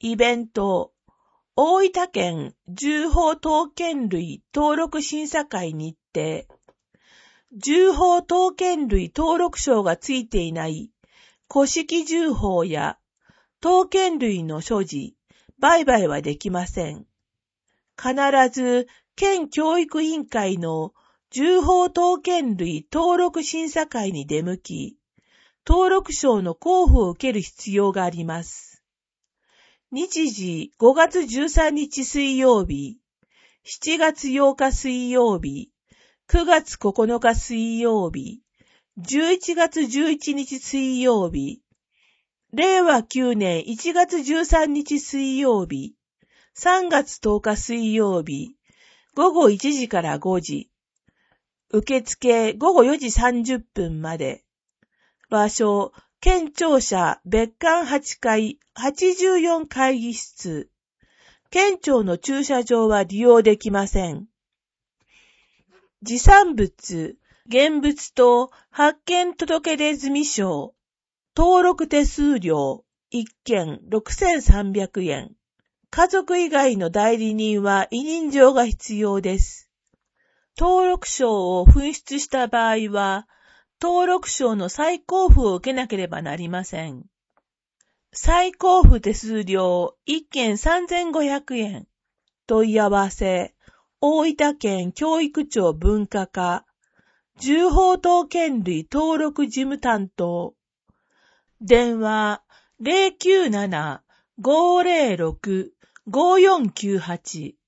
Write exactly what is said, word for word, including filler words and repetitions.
イベント、大分県銃砲刀剣類登録審査会日程。銃砲刀剣類登録証がついていない古式銃砲や刀剣類の所持、売買はできません。必ず県教育委員会の銃砲刀剣類登録審査会に出向き、登録証の交付を受ける必要があります。日時ごがつじゅうさんにち水曜日、しちがつようか水曜日、くがつここのか水曜日、じゅういちがつじゅういちにち水曜日、れいわきゅうねんいちがつじゅうさんにち水曜日、さんがつとおか水曜日、ごごいちじからごじ、受付ごごよじさんじゅっぷんまで。場所、県庁舎別館はちかいはちじゅうよん会議室。県庁の駐車場は利用できません。持参物、現物と発見届出済証。登録手数料いっけんろくせんさんびゃくえん。家族以外の代理人は委任状が必要です。登録証を紛失した場合は、登録証の再交付を受けなければなりません。再交付手数料いっけんさんぜんごひゃくえん。問い合わせ、大分県教育庁文化課、銃砲刀剣類登録事務担当。電話 ゼロきゅうなな ごーゼロろく ごーよんきゅうはち